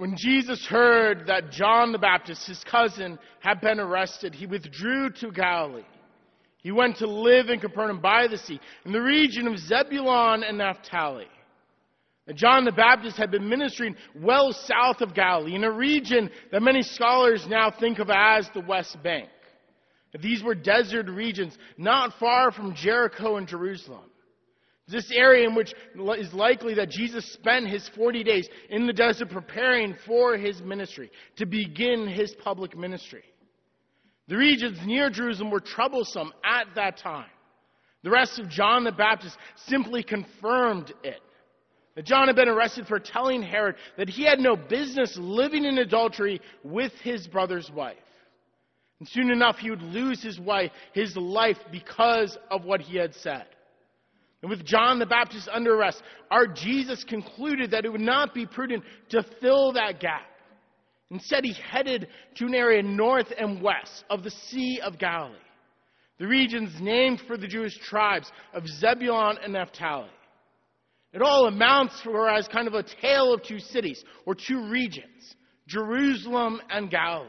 When Jesus heard that John the Baptist, his cousin, had been arrested, he withdrew to Galilee. He went to live in Capernaum by the sea, in the region of Zebulun and Naphtali. Now, John the Baptist had been ministering well south of Galilee, in a region that many scholars now think of as the West Bank. These were desert regions not far from Jericho and Jerusalem. This area in which is likely that Jesus spent his 40 days in the desert preparing for his ministry, to begin his public ministry. The regions near Jerusalem were troublesome at that time. The arrest of John the Baptist simply confirmed it. That John had been arrested for telling Herod that he had no business living in adultery with his brother's wife. And soon enough he would lose his life because of what he had said. And with John the Baptist under arrest, our Jesus concluded that it would not be prudent to fill that gap. Instead, he headed to an area north and west of the Sea of Galilee, the regions named for the Jewish tribes of Zebulun and Naphtali. It all amounts for as kind of a tale of two cities, or two regions, Jerusalem and Galilee.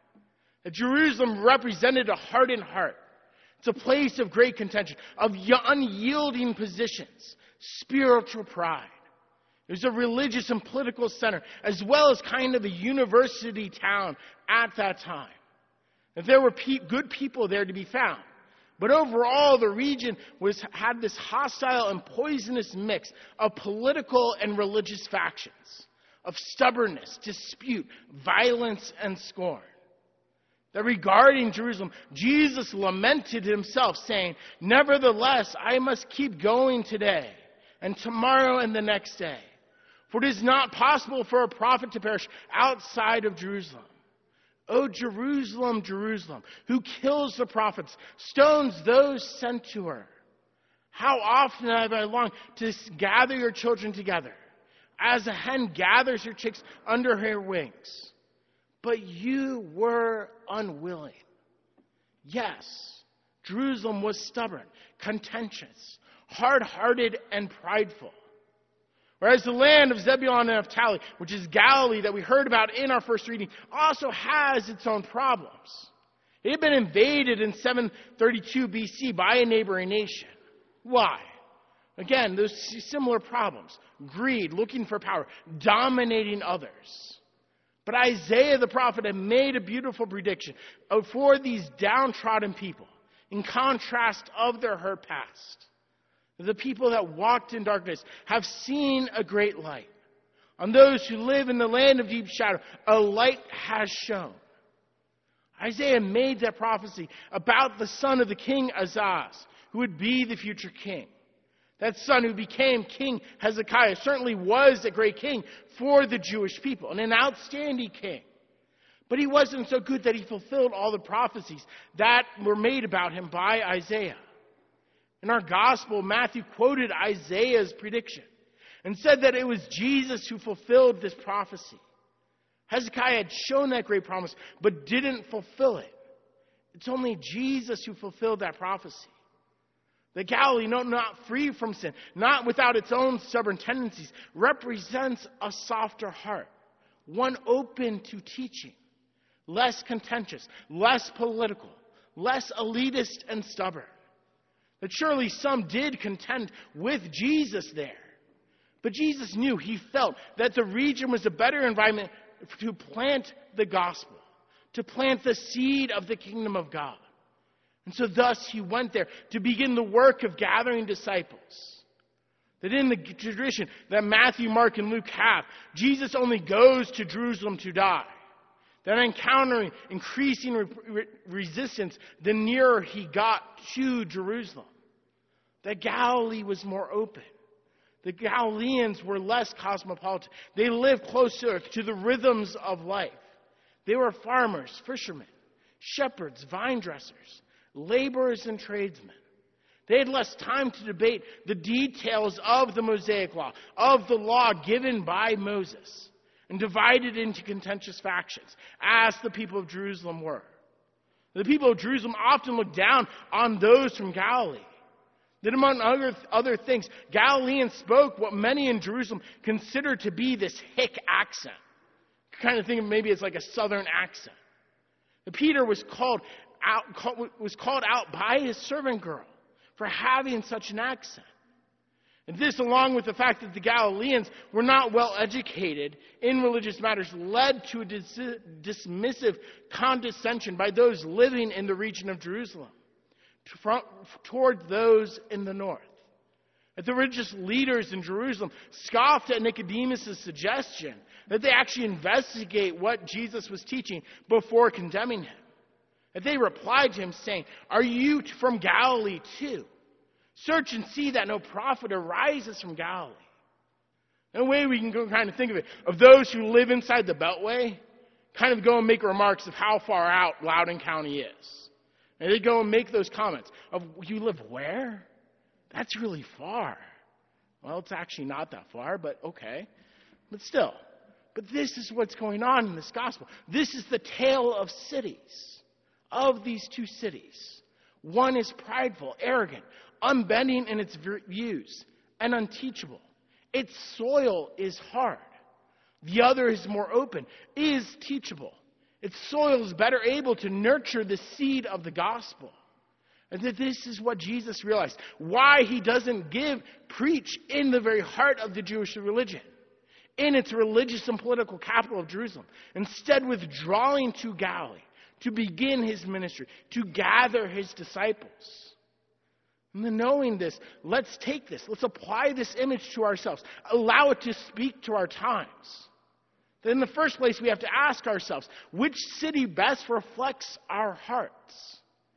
Jerusalem represented a hardened heart. It's a place of great contention, of unyielding positions, spiritual pride. It was a religious and political center, as well as kind of a university town at that time. And there were good people there to be found. But overall, the region had this hostile and poisonous mix of political and religious factions, of stubbornness, dispute, violence, and scorn. That regarding Jerusalem, Jesus lamented himself, saying, "Nevertheless, I must keep going today, and tomorrow and the next day. For it is not possible for a prophet to perish outside of Jerusalem. O Jerusalem, Jerusalem, who kills the prophets, stones those sent to her. How often have I longed to gather your children together, as a hen gathers her chicks under her wings. But you were unwilling." Yes, Jerusalem was stubborn, contentious, hard-hearted, and prideful. Whereas the land of Zebulun and Naphtali, which is Galilee that we heard about in our first reading, also has its own problems. It had been invaded in 732 BC by a neighboring nation. Why? Again, those similar problems. Greed, looking for power, dominating others. But Isaiah the prophet had made a beautiful prediction for these downtrodden people, in contrast of their hurt past. The people that walked in darkness have seen a great light. On those who live in the land of deep shadow, a light has shone. Isaiah made that prophecy about the son of the king Ahaz, who would be the future king. That son who became King Hezekiah certainly was a great king for the Jewish people, and an outstanding king. But he wasn't so good that he fulfilled all the prophecies that were made about him by Isaiah. In our gospel, Matthew quoted Isaiah's prediction and said that it was Jesus who fulfilled this prophecy. Hezekiah had shown that great promise, but didn't fulfill it. It's only Jesus who fulfilled that prophecy. The Galilee, not free from sin, not without its own stubborn tendencies, represents a softer heart, one open to teaching, less contentious, less political, less elitist and stubborn. That surely some did contend with Jesus there. But Jesus knew, he felt, that the region was a better environment to plant the gospel, to plant the seed of the kingdom of God. And so thus he went there to begin the work of gathering disciples. That in the tradition that Matthew, Mark, and Luke have, Jesus only goes to Jerusalem to die. That encountering increasing resistance the nearer he got to Jerusalem. That Galilee was more open. The Galileans were less cosmopolitan. They lived closer to the rhythms of life. They were farmers, fishermen, shepherds, vine dressers, laborers, and tradesmen. They had less time to debate the details of the Mosaic law, of the law given by Moses, and divided into contentious factions, as the people of Jerusalem were. The people of Jerusalem often looked down on those from Galilee. That among other things, Galileans spoke what many in Jerusalem considered to be this hick accent. kind of think of maybe it's like a southern accent. Peter was called out by his servant girl for having such an accent. And this, along with the fact that the Galileans were not well educated in religious matters, led to a dismissive condescension by those living in the region of Jerusalem toward those in the north. That the religious leaders in Jerusalem scoffed at Nicodemus' suggestion that they actually investigate what Jesus was teaching before condemning him. That they replied to him saying, "Are you from Galilee too? Search and see that no prophet arises from Galilee." In a way we can go kind of think of it, of those who live inside the Beltway, kind of go and make remarks of how far out Loudoun County is. And they go and make those comments of, "You live where? That's really far." Well, it's actually not that far, but okay. But still. But this is what's going on in this gospel. This is the tale of cities, of these two cities. One is prideful, arrogant, unbending in its views, and unteachable. Its soil is hard. The other is more open, is teachable. Its soil is better able to nurture the seed of the gospel. And that this is what Jesus realized. Why he doesn't preach in the very heart of the Jewish religion, in its religious and political capital of Jerusalem. Instead, withdrawing to Galilee to begin his ministry, to gather his disciples. And then knowing this, let's take this. Let's apply this image to ourselves. Allow it to speak to our times. Then in the first place, we have to ask ourselves, which city best reflects our hearts?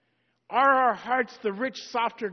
Are our hearts the rich, softer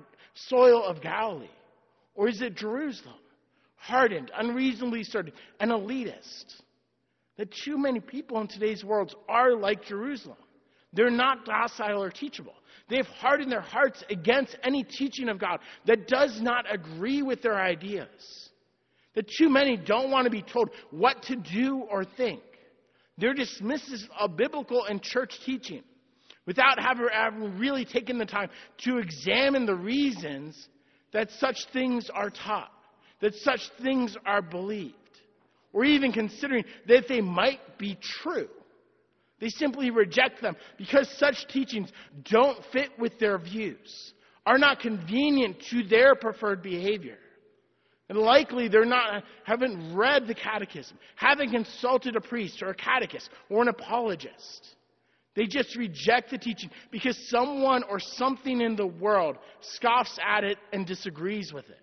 soil of Galilee? Or is it Jerusalem, hardened, unreasonably certain, and elitist? That too many people in today's world are like Jerusalem. They're not docile or teachable. They've hardened their hearts against any teaching of God that does not agree with their ideas. That too many don't want to be told what to do or think. They're dismissive of biblical and church teaching without having really taken the time to examine the reasons that such things are taught, that such things are believed, or even considering that they might be true. They simply reject them because such teachings don't fit with their views, are not convenient to their preferred behavior. And likely haven't read the catechism, haven't consulted a priest or a catechist or an apologist. They just reject the teaching because someone or something in the world scoffs at it and disagrees with it.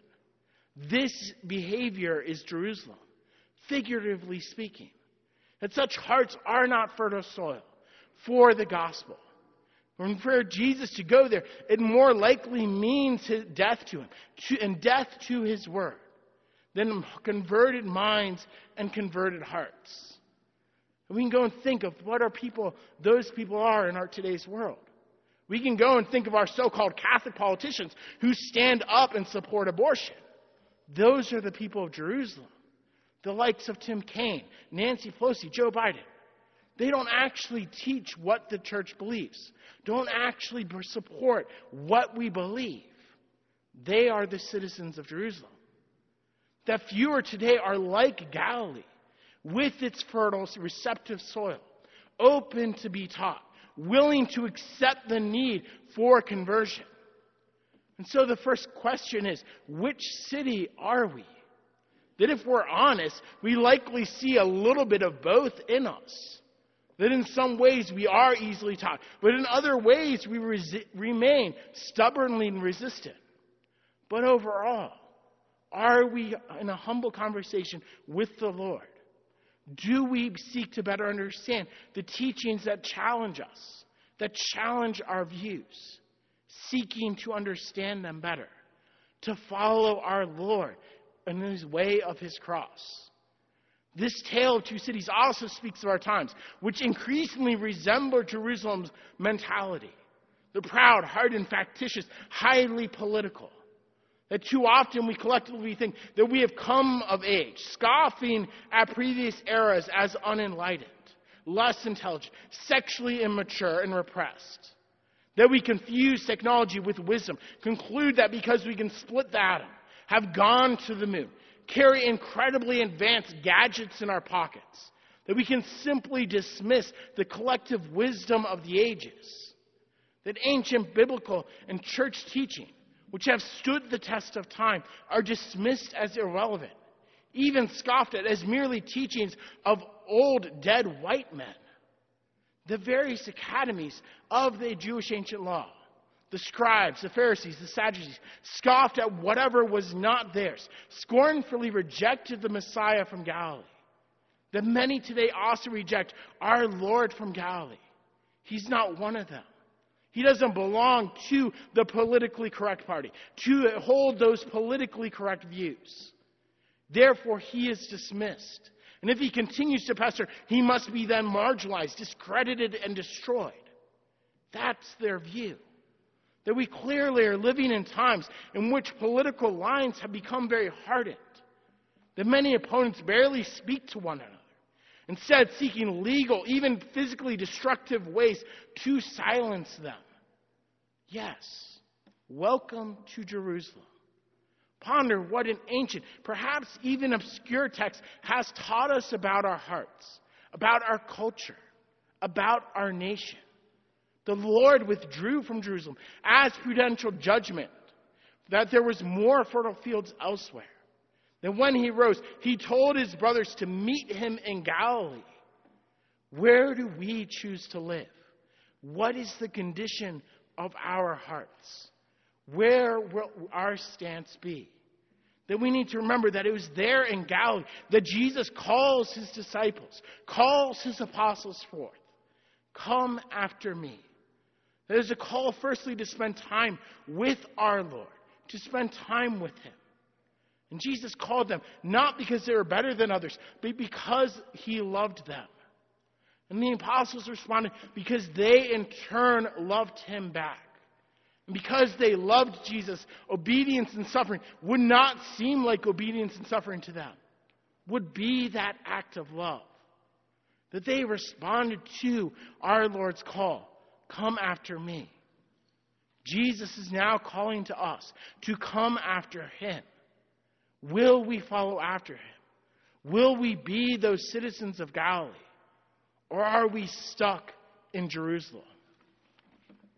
This behavior is Jerusalem, figuratively speaking. That such hearts are not fertile soil for the gospel. When for Jesus to go there, it more likely means his death to him, and death to his word, than converted minds and converted hearts. And we can go and think of what those people are in our today's world. We can go and think of our so-called Catholic politicians who stand up and support abortion. Those are the people of Jerusalem. The likes of Tim Kaine, Nancy Pelosi, Joe Biden. They don't actually teach what the church believes. Don't actually support what we believe. They are the citizens of Jerusalem. That fewer today are like Galilee, with its fertile, receptive soil, open to be taught, willing to accept the need for conversion. And so the first question is, which city are we? That if we're honest, we likely see a little bit of both in us. That in some ways we are easily taught, but in other ways we remain stubbornly resistant. But overall, are we in a humble conversation with the Lord? Do we seek to better understand the teachings that challenge us, that challenge our views, seeking to understand them better, to follow our Lord in his way of his cross? This tale of two cities also speaks of our times, which increasingly resemble Jerusalem's mentality. The proud, hardened, factitious, highly political. That too often we collectively think that we have come of age, scoffing at previous eras as unenlightened, less intelligent, sexually immature, and repressed. That we confuse technology with wisdom, conclude that because we can split the atom, have gone to the moon, carry incredibly advanced gadgets in our pockets, That we can simply dismiss the collective wisdom of the ages. That ancient biblical and church teaching, which have stood the test of time, are dismissed as irrelevant, even scoffed at as merely teachings of old dead white men. The various academies of the Jewish ancient law, the scribes, the Pharisees, the Sadducees, scoffed at whatever was not theirs, scornfully rejected the Messiah from Galilee. That many today also reject our Lord from Galilee. He's not one of them. He doesn't belong to the politically correct party, to hold those politically correct views. Therefore, he is dismissed. And if he continues to pester, he must be then marginalized, discredited, and destroyed. That's their view. That we clearly are living in times in which political lines have become very hardened. That many opponents barely speak to one another, instead seeking legal, even physically destructive ways to silence them. Yes, welcome to Jerusalem. Ponder what an ancient, perhaps even obscure text has taught us about our hearts, about our culture, about our nation. The Lord withdrew from Jerusalem as prudential judgment, that there was more fertile fields elsewhere. Then when he rose, he told his brothers to meet him in Galilee. Where do we choose to live? What is the condition of our hearts? Where will our stance be? That we need to remember that it was there in Galilee that Jesus calls his disciples, calls his apostles forth. Come after me. There's a call, firstly, to spend time with our Lord, to spend time with him. And Jesus called them not because they were better than others, but because he loved them. And the apostles responded because they in turn loved him back. And because they loved Jesus, obedience and suffering would not seem like obedience and suffering to them. Would be that act of love. That they responded to our Lord's call. Come after me. Jesus is now calling to us to come after him. Will we follow after him? Will we be those citizens of Galilee? Or are we stuck in Jerusalem?